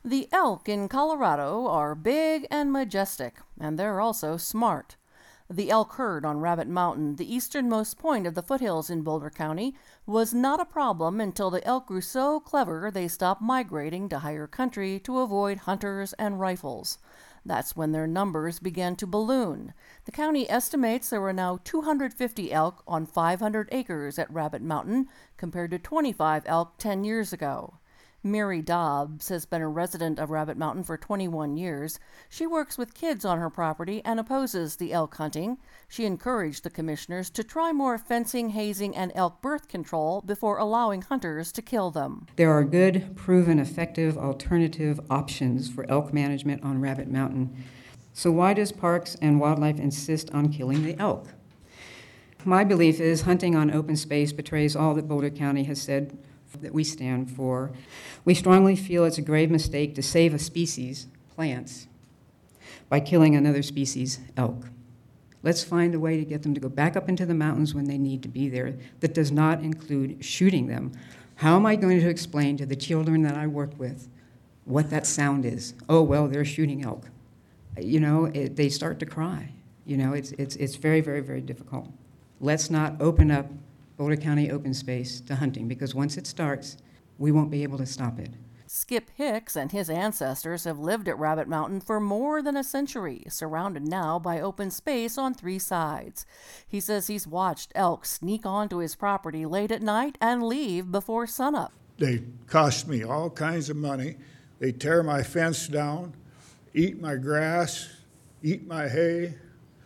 The elk in Colorado are big and majestic, and they're also smart. The elk herd on Rabbit Mountain, the easternmost point of the foothills in Boulder County, was not a problem until the elk grew so clever they stopped migrating to higher country to avoid hunters and rifles. That's when their numbers began to balloon. The county estimates there are now 250 elk on 500 acres at Rabbit Mountain, compared to 25 elk 10 years ago. Mary Dobbs has been a resident of Rabbit Mountain for 21 years. She works with kids on her property and opposes the elk hunting. She encouraged the commissioners to try more fencing, hazing, and elk birth control before allowing hunters to kill them. There are good, proven, effective alternative options for elk management on Rabbit Mountain. So why does Parks and Wildlife insist on killing the elk? My belief is hunting on open space betrays all that Boulder County has said that we stand for. We strongly feel it's a grave mistake to save a species, plants, by killing another species, elk. Let's find a way to get them to go back up into the mountains when they need to be there. That does not include shooting them. How am I going to explain to the children that I work with what that sound is? Oh, well, they're shooting elk. They start to cry. It's very, very, very difficult. Let's not open up Boulder County open space to hunting, because once it starts, we won't be able to stop it. Skip Hicks and his ancestors have lived at Rabbit Mountain for more than a century, surrounded now by open space on 3 sides. He says he's watched elk sneak onto his property late at night and leave before sunup. They cost me all kinds of money. They tear my fence down, eat my grass, eat my hay.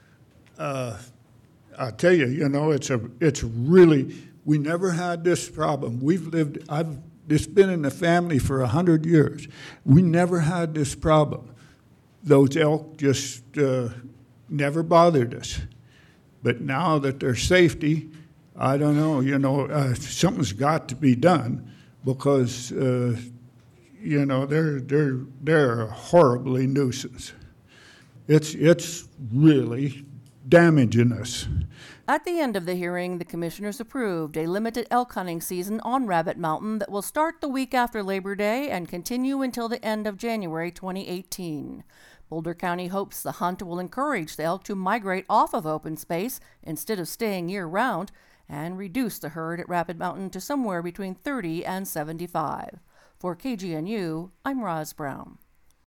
I'll tell you, it's really, we never had this problem. It's been in the family for 100 years. We never had this problem. Those elk just never bothered us. But now that there's safety, I don't know, something's got to be done, because, they're a horribly nuisance. It's really damaging us. At the end of the hearing, the commissioners approved a limited elk hunting season on Rabbit Mountain that will start the week after Labor Day and continue until the end of January 2018. Boulder County hopes the hunt will encourage the elk to migrate off of open space instead of staying year-round, and reduce the herd at Rabbit Mountain to somewhere between 30 and 75. For KGNU, I'm Roz Brown.